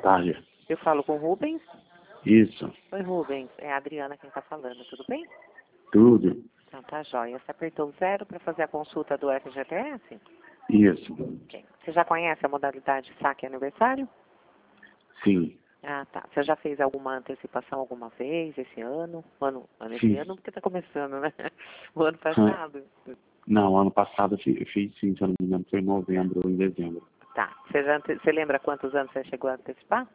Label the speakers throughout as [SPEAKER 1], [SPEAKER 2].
[SPEAKER 1] tarde.
[SPEAKER 2] Eu falo com o Rubens?
[SPEAKER 1] Isso.
[SPEAKER 2] Oi, Rubens. É a Adriana quem está falando. Tudo bem?
[SPEAKER 1] Tudo.
[SPEAKER 2] Então tá jóia. Você apertou o 0 para fazer a consulta do FGTS?
[SPEAKER 1] Isso.
[SPEAKER 2] Ok. Você já conhece a modalidade saque aniversário?
[SPEAKER 1] Sim.
[SPEAKER 2] Ah, tá. Você já fez alguma antecipação alguma vez esse ano? Esse
[SPEAKER 1] Fiz.
[SPEAKER 2] ano porque está começando, né? O ano passado?
[SPEAKER 1] Não, ano passado eu fiz sim, se eu não me engano, foi em novembro ou em dezembro.
[SPEAKER 2] Tá. Você lembra quantos anos você chegou a antecipar?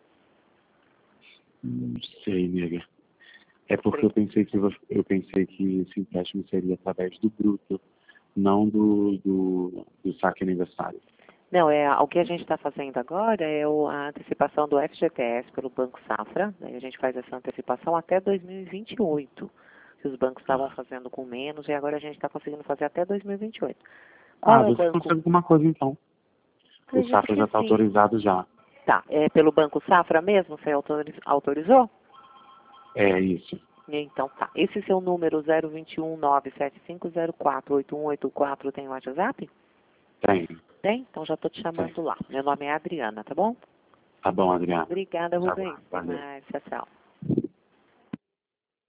[SPEAKER 1] Não sei, nega. É porque eu pensei que esse empréstimo seria através do bruto, não do saque aniversário.
[SPEAKER 2] Não, o que a gente está fazendo agora é a antecipação do FGTS pelo Banco Safra. Daí a gente faz essa antecipação até 2028, que os bancos estavam fazendo com menos e agora a gente está conseguindo fazer até 2028. Qual é o
[SPEAKER 1] Você
[SPEAKER 2] banco?
[SPEAKER 1] consegue alguma coisa então. O
[SPEAKER 2] Acredito
[SPEAKER 1] Safra
[SPEAKER 2] que
[SPEAKER 1] já está
[SPEAKER 2] sim.
[SPEAKER 1] autorizado já.
[SPEAKER 2] Tá, é pelo Banco Safra mesmo? Você autorizou?
[SPEAKER 1] É isso.
[SPEAKER 2] Então tá. Esse seu número 021-97504-8184 tem WhatsApp?
[SPEAKER 1] Tem.
[SPEAKER 2] Tem? Então já estou te chamando lá. Meu nome é Adriana, tá bom?
[SPEAKER 1] Tá bom, Adriano.
[SPEAKER 2] Obrigada,
[SPEAKER 1] Tá bom.
[SPEAKER 2] Rubens. Até
[SPEAKER 1] Valeu.
[SPEAKER 2] mais. Tchau, tchau.